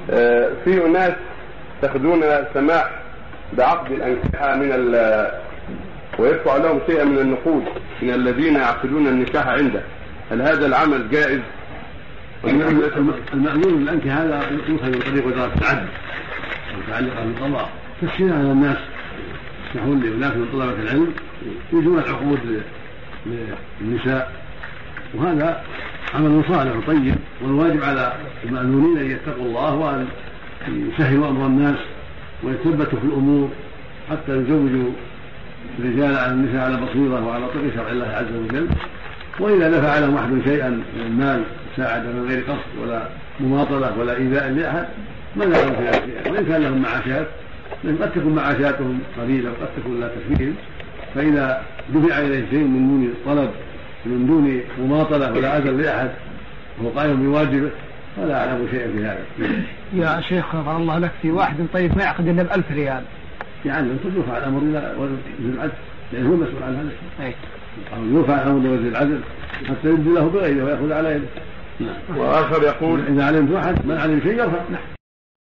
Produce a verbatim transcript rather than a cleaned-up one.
في أناس تأخذون سماح بعقد الأنكحة من ال ويدفع لهم شيئا من النقود من الذين يعقدون النكاح عنده، هل هذا العمل جائز؟ المأمون بالأنكحة هذا يؤخذ من طريق وزارة العدل متعلقة بالقضاء، تسهيل على الناس يسمحون لأناس من طلبة العلم يجون العقود للنساء، وهذا عمل صالح طيب، والواجب على المأمونين أن يتقوا الله وأن يسهلوا أمر الناس ويثبتوا في الأمور حتى يزوجوا الرجال على النساء على بصيرة وعلى طريق شرع الله عز وجل. وإذا دفع لهم أحد شيئا من المال ساعد من غير قصد ولا مماطلة ولا إيذاء لأحد ما لهم في شيئا، وإن كان لهم معاشات قد تكون معاشاتهم قليلة وقد تكون لا تكفيهم، فإذا دفع إليه شيء من دون طلب من دون مماطلة ولا أذى لأحد وهو قائم بواجبه فلا أعلم شيئا في هذا. يا شيخ غفر الله لك، في واحد طيب ما يعقد إلا بألف ريال يعني أن يرفع الأمر إلى وزير العدل لأنه هو مسؤول عن هذا، أو يرفع الأمر إلى وزير العدل حتى يبدي له بغيره ويأخذ على يده. وآخر يقول إذا علمت واحد من علم شيء يرفع.